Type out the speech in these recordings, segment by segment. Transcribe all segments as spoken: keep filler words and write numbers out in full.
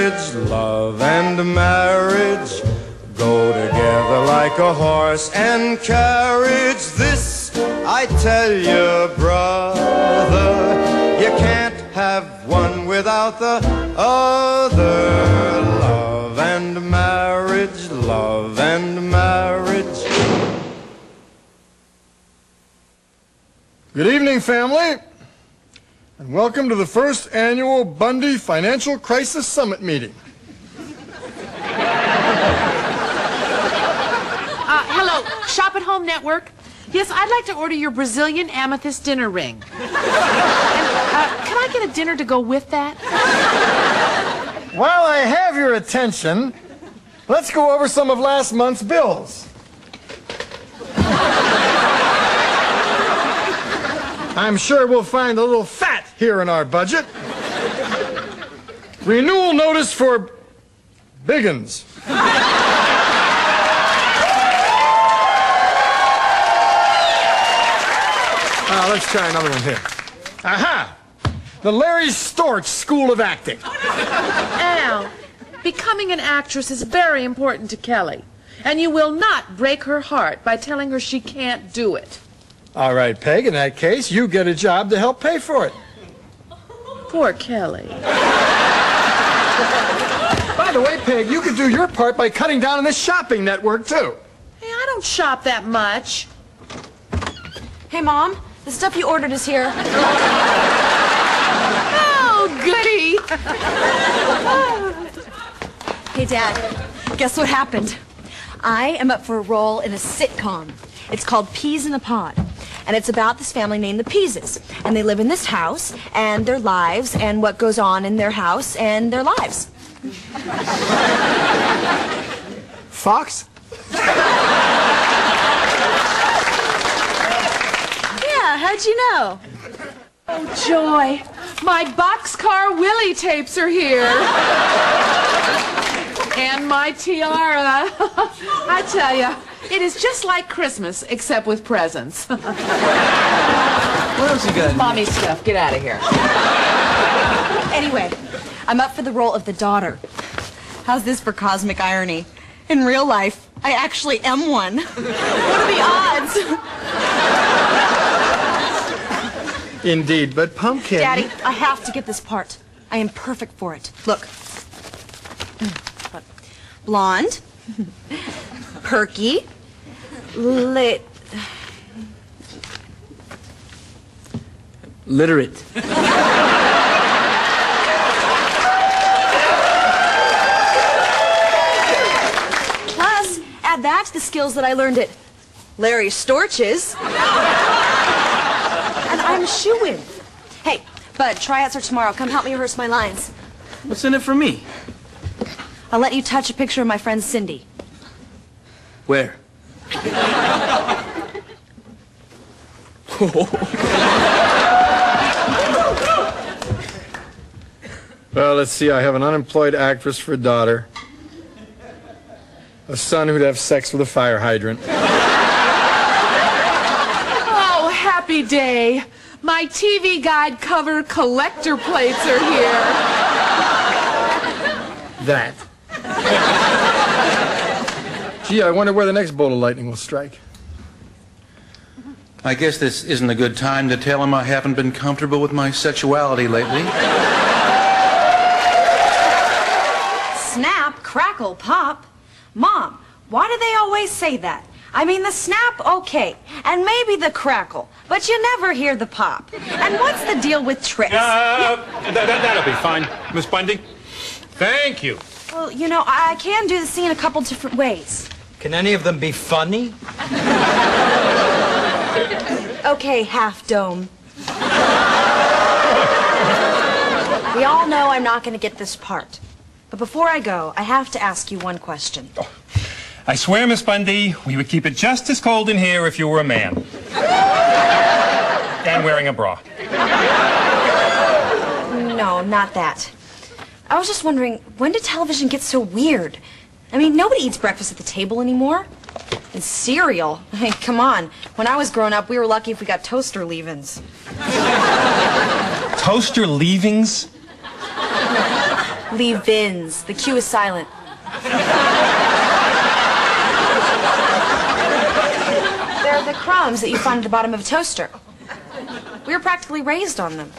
marriage, love and marriage go together like a horse and carriage. This I tell you, brother, you can't have one without the other. Love and marriage, love and marriage. Good evening, family, and welcome to the first annual Bundy Financial Crisis Summit meeting. Uh, hello, Shop at Home Network. Yes, I'd like to order your Brazilian amethyst dinner ring. And, uh, can I get a dinner to go with that? While I have your attention, let's go over some of last month's bills. I'm sure we'll find a little fat here in our budget. Renewal notice for Biggins. Uh, let's try another one here. Aha! The Larry Storch School of Acting. Al, becoming an actress is very important to Kelly. And you will not break her heart by telling her she can't do it. All right, Peg, in that case, you get a job to help pay for it. Poor Kelly. By the way, Peg, you could do your part by cutting down on this shopping network, too. Hey, I don't shop that much. Hey, Mom, the stuff you ordered is here. Oh, goody. Hey, Dad, guess what happened? I am up for a role in a sitcom. It's called Peas in a Pod. And it's about this family named the Peases. And they live in this house, and their lives, and what goes on in their house, and their lives. Fox? Yeah, how'd you know? Oh, joy. My Boxcar Willie tapes are here. And my tiara. I tell you, it is just like Christmas, except with presents. What else you got? Mommy stuff. Get out of here. Anyway, I'm up for the role of the daughter. How's this for cosmic irony? In real life, I actually am one. What are the odds? Indeed, but Pumpkin... Daddy, I have to get this part. I am perfect for it. Look. Blonde. Perky. Lit... Literate. Plus, add that to the skills that I learned at Larry Storch's. And I'm a shoo-in. Hey, Bud, tryouts are tomorrow. Come help me rehearse my lines. What's in it for me? I'll let you touch a picture of my friend Cindy. Where? Well, let's see. I have an unemployed actress for a daughter. A son who'd have sex with a fire hydrant. Oh, happy day. My T V Guide cover collector plates are here. That. Gee, I wonder where the next bolt of lightning will strike. I guess this isn't a good time to tell him I haven't been comfortable with my sexuality lately. Snap, crackle, pop. Mom, why do they always say that? I mean, the snap, okay, and maybe the crackle, but you never hear the pop. And what's the deal with tricks? Uh, th th that'll be fine, Miss Bundy. Thank you. Well, you know, I can do the scene a couple different ways. Can any of them be funny? Okay, Half Dome. We all know I'm not going to get this part. But before I go, I have to ask you one question. Oh, I swear, Miss Bundy, we would keep it just as cold in here if you were a man. And wearing a bra. No, not that. I was just wondering, when did television get so weird? I mean, nobody eats breakfast at the table anymore. And cereal. I mean, come on. When I was growing up, we were lucky if we got toaster leave-ins. Toaster leavings? Leave-ins. The Q is silent. They're the crumbs that you find at the bottom of a toaster. We were practically raised on them.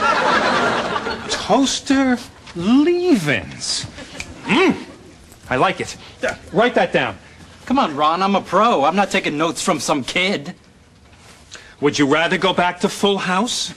Toaster leave-ins. Mmm. I like it. Uh, Write that down. Come on, Ron, I'm a pro. I'm not taking notes from some kid. Would you rather go back to Full House?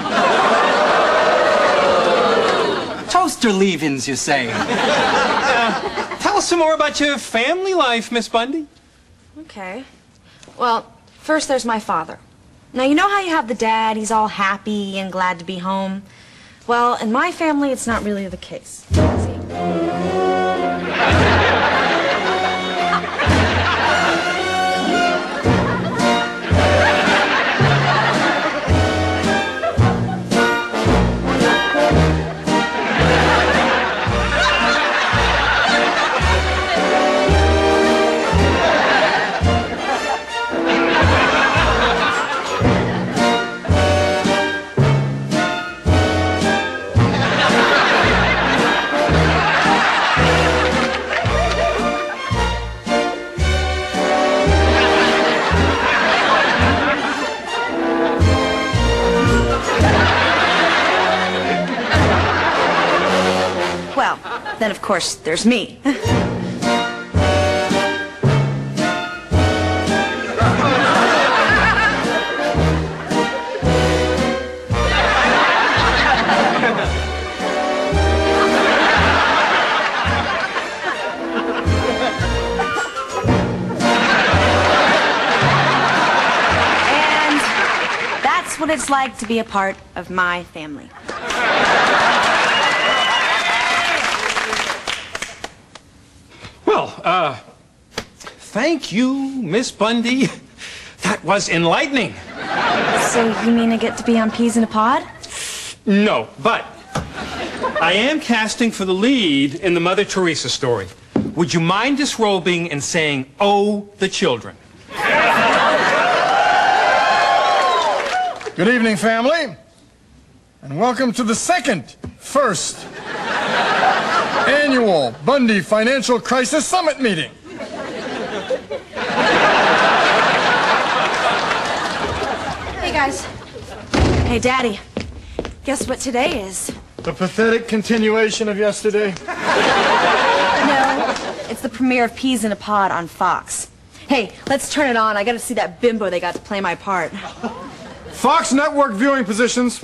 Toaster leave-ins, you say? Uh, tell us some more about your family life, Miss Bundy. Okay. Well, first there's my father. Now, you know how you have the dad, he's all happy and glad to be home? Well, in my family, it's not really the case. See? Well, then of course there's me. And that's what it's like to be a part of my family. Well, uh, thank you, Miss Bundy. That was enlightening. So you mean I get to be on Peas in a Pod? No, but I am casting for the lead in the Mother Teresa story. Would you mind disrobing and saying, "Oh, the children"? Good evening, family, and welcome to the second, first annual Bundy Financial Crisis Summit meeting. Hey, guys. Hey, Daddy. Guess what today is? The pathetic continuation of yesterday. No, it's the premiere of Peas in a Pod on Fox. Hey, let's turn it on. I gotta see that bimbo they got to play my part. Fox Network viewing positions.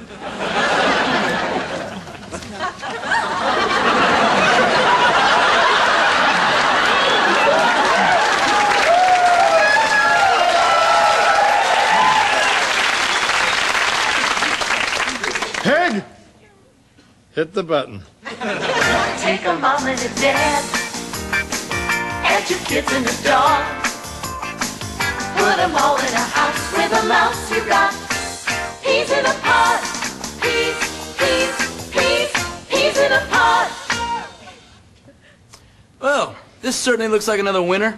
Peg, hit the button. Take a mom and a dad, add your kids and a dog, put them all in a house with a mouse. You got peas in a pod, peas, peas, peas, peas in a pod. Well, this certainly looks like another winner.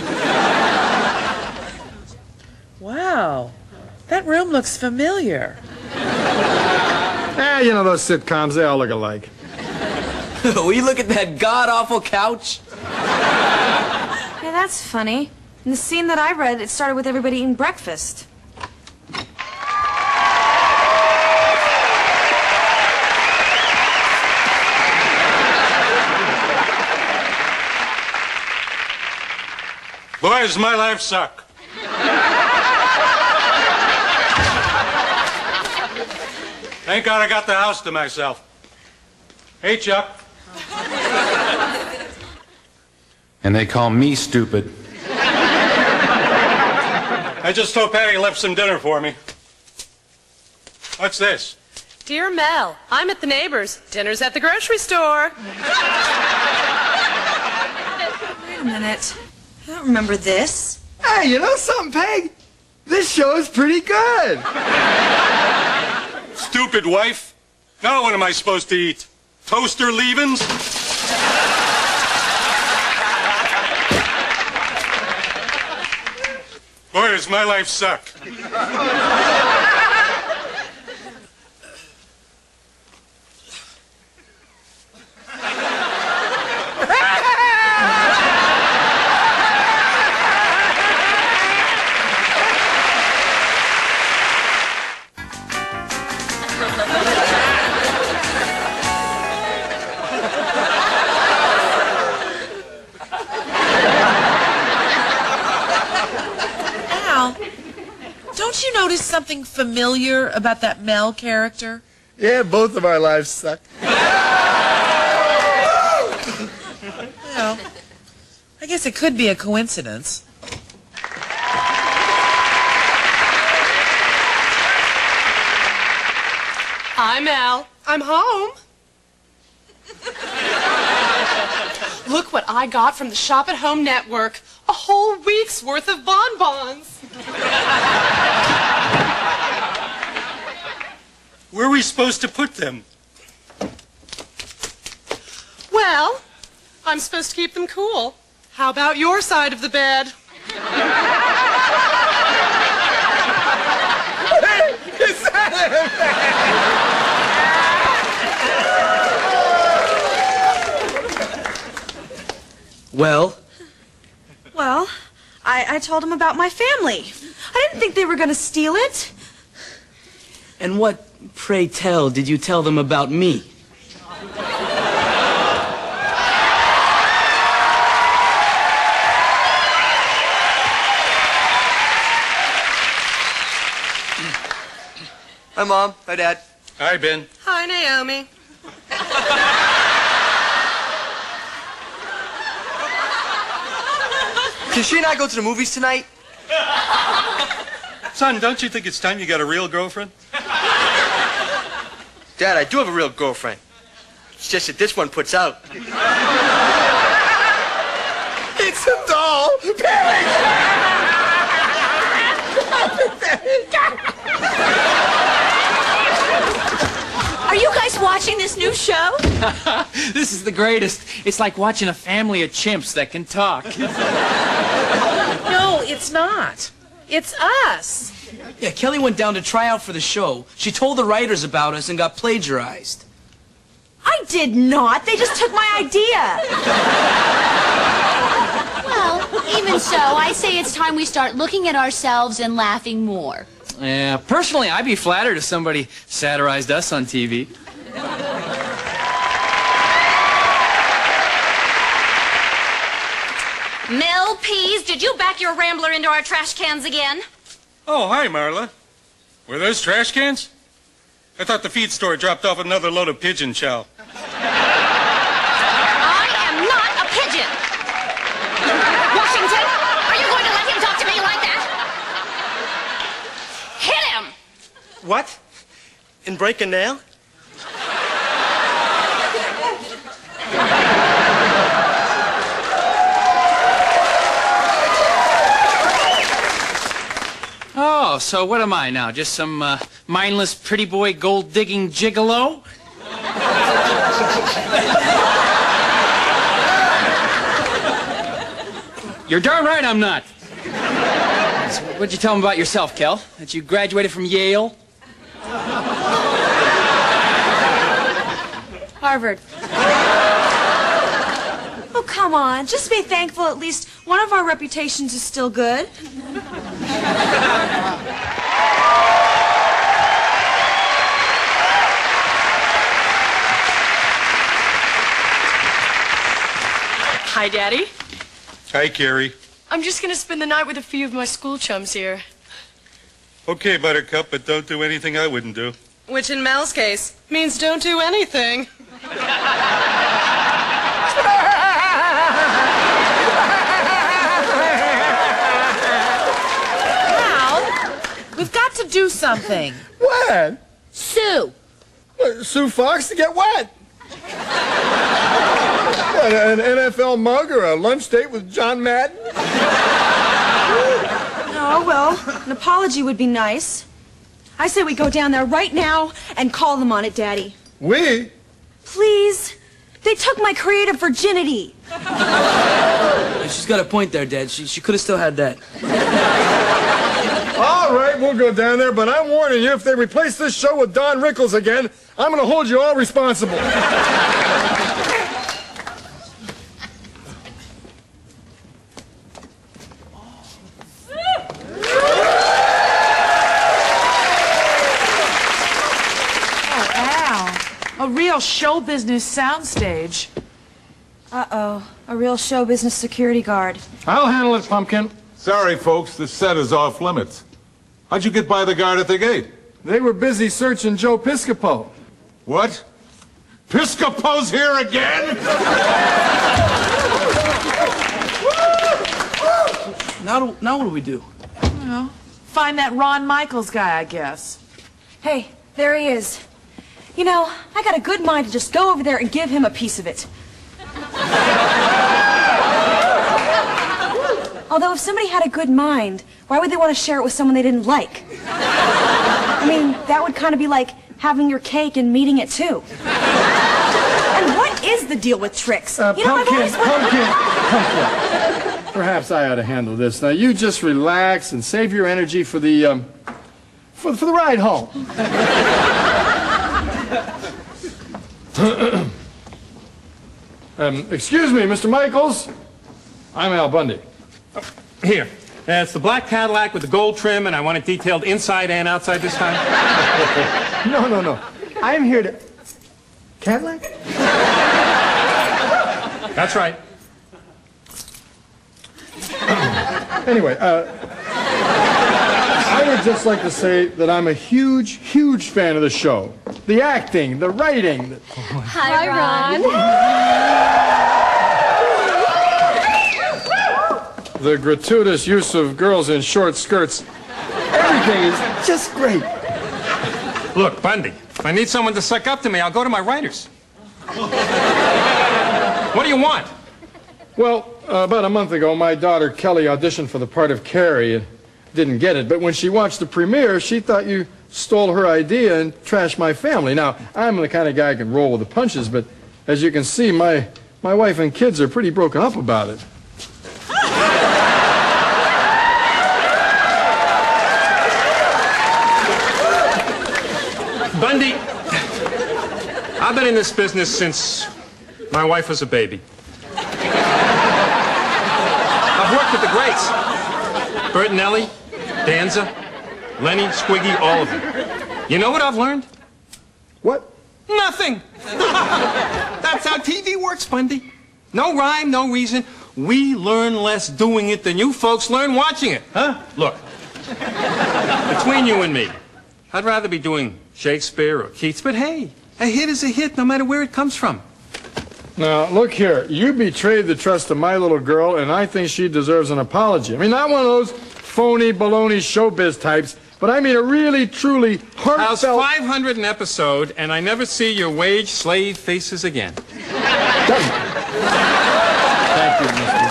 Wow, that room looks familiar. Ah, you know those sitcoms, they all look alike. Will you look at that god-awful couch? Hey, that's funny. In the scene that I read, it started with everybody eating breakfast. Boy, does my life suck. Thank God I got the house to myself. Hey, Chuck. And they call me stupid. I just told Patty left some dinner for me. What's this? Dear Mel, I'm at the neighbor's. Dinner's at the grocery store. Wait a minute. I don't remember this. Hey, you know something, Peg? This show is pretty good. Stupid wife. Now what am I supposed to eat? Toaster leavings? Boy, does my life suck. something familiar about that Mel character? Yeah, both of our lives suck. Well, I guess it could be a coincidence. Hi, Mel. I'm home. Look what I got from the Shop at Home Network. A whole week's worth of bonbons. Where are we supposed to put them? Well, I'm supposed to keep them cool. How about your side of the bed? Well? Well, I, I told him about my family. I didn't think they were going to steal it. And what, pray tell, did you tell them about me? Hi, Mom. Hi, Dad. Hi, Ben. Hi, Naomi. Can she and I go to the movies tonight? Son, don't you think it's time you got a real girlfriend? Dad, I do have a real girlfriend. It's just that this one puts out. It's a doll! Are you guys watching this new show? This is the greatest. It's like watching a family of chimps that can talk. No, it's not. It's us. Yeah, Kelly went down to try out for the show. She told the writers about us and got plagiarized. I did not. They just took my idea. Well, even so, I say it's time we start looking at ourselves and laughing more. Yeah, personally, I'd be flattered if somebody satirized us on T V. Mel Pease, did you back your Rambler into our trash cans again? Oh, hi, Marla. Were those trash cans? I thought the feed store dropped off another load of pigeon chow. I am not a pigeon. Washington, are you going to let him talk to me like that? Hit him! What? And break a nail? Oh, so what am I now? Just some uh, mindless pretty boy gold-digging gigolo? You're darn right I'm not. So what'd you tell him about yourself, Kel? That you graduated from Yale? Harvard. Oh, come on. Just be thankful at least one of our reputations is still good. Hi, Daddy. Hi, Carrie. I'm just going to spend the night with a few of my school chums here. Okay, Buttercup, but don't do anything I wouldn't do. Which, in Mel's case, means don't do anything. We've got to do something. What? Sue. What, Sue Fox to get what? What, an N F L mug or a lunch date with John Madden? Oh, well, an apology would be nice. I say we go down there right now and call them on it, Daddy. We? Please. They took my creative virginity. She's got a point there, Dad. She, she could have still had that. All right, we'll go down there, but I'm warning you, if they replace this show with Don Rickles again, I'm going to hold you all responsible. Oh, Al. A real show business soundstage. Uh-oh. A real show business security guard. I'll handle it, Pumpkin. Sorry, folks, the set is off limits. How'd you get by the guard at the gate? They were busy searching Joe Piscopo. What? Piscopo's here again? Now, now what do we do? Well, find that Ron Michaels guy, I guess. Hey, there he is. You know, I got a good mind to just go over there and give him a piece of it. Although if somebody had a good mind, why would they want to share it with someone they didn't like? I mean, that would kind of be like having your cake and meeting it too. And what is the deal with tricks? Uh, you know, pumpkin, I've always pumpkin, pumpkin. Perhaps I ought to handle this. Now, you just relax and save your energy for the, um, for, for the ride home. um, excuse me, Mister Michaels. I'm Al Bundy. Here. That's the black Cadillac with the gold trim, and I want it detailed inside and outside this time. No, no, no. I'm here to... Cadillac? That's right. Anyway, uh, I would just like to say that I'm a huge, huge fan of the show. The acting, the writing. The... Hi, Ron. The gratuitous use of girls in short skirts. Everything is just great. Look, Bundy, if I need someone to suck up to me, I'll go to my writers. What do you want? Well, uh, about a month ago, my daughter Kelly auditioned for the part of Carrie and didn't get it. But when she watched the premiere, she thought you stole her idea and trashed my family. Now, I'm the kind of guy who can roll with the punches, but as you can see, my, my wife and kids are pretty broken up about it. Bundy, I've been in this business since my wife was a baby. I've worked with the greats. Bertinelli, Danza, Lenny, Squiggy, all of them. You know what I've learned? What? Nothing. That's how T V works, Bundy. No rhyme, no reason. We learn less doing it than you folks learn watching it, huh? Look, between you and me, I'd rather be doing Shakespeare or Keats, but hey, a hit is a hit no matter where it comes from. Now, look here. You betrayed the trust of my little girl, and I think she deserves an apology. I mean, not one of those phony, baloney showbiz types, but I mean a really, truly heartfelt... How's five hundred an episode, and I never see your wage slave faces again? Thank you, Mister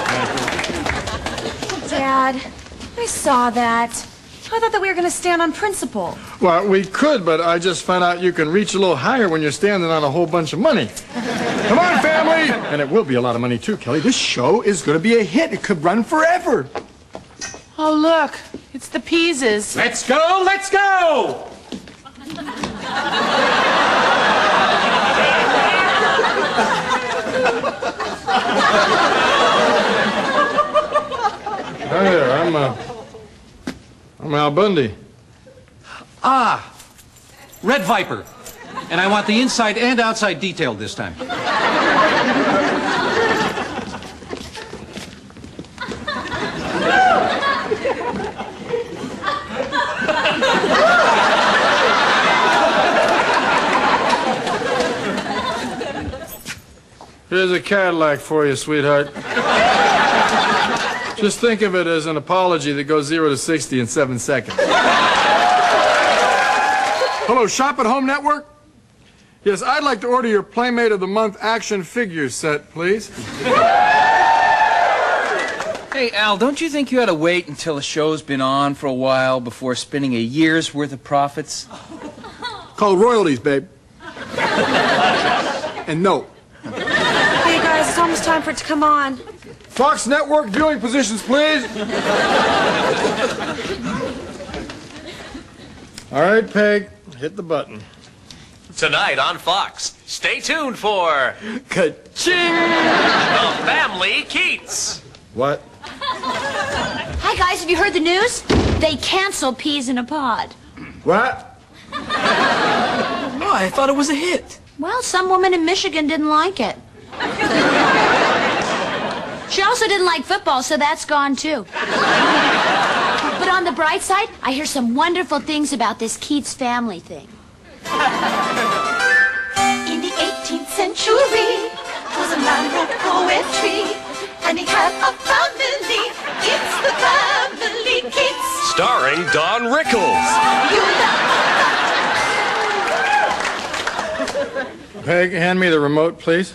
Dad, I saw that. I thought that we were going to stand on principle. Well, we could, but I just found out you can reach a little higher when you're standing on a whole bunch of money. Come on, family! And it will be a lot of money, too, Kelly. This show is going to be a hit. It could run forever. Oh, look. It's the Peases. Let's go, let's go! Hi there, I'm, uh... I'm Al Bundy. Ah, Red Viper. And I want the inside and outside detailed this time. Here's a Cadillac for you, sweetheart. Just think of it as an apology that goes zero to sixty in seven seconds. Hello, Shop at Home Network? Yes, I'd like to order your Playmate of the Month action figure set, please. Hey, Al, don't you think you ought to wait until the show's been on for a while before spending a year's worth of profits? Called royalties, babe. And no. Hey, guys, it's almost time for it to come on. Fox Network viewing positions, please. All right, Peg, hit the button. Tonight on Fox, stay tuned for... Ka-ching! The Family Keats. What? Hi, guys. Have you heard the news? They canceled Peas in a Pod. What? Oh, I thought it was a hit. Well, some woman in Michigan didn't like it. She also didn't like football, so that's gone, too. But on the the bright side, I hear some wonderful things about this Keats family thing. In the eighteenth century, was a man wrote poetry, and he had a family. It's the family Keats. Starring Don Rickles. You Peg, hand me the remote, please.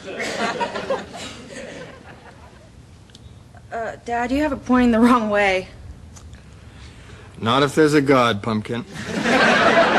Uh, Dad, you have it pointing the wrong way. Not if there's a God, Pumpkin.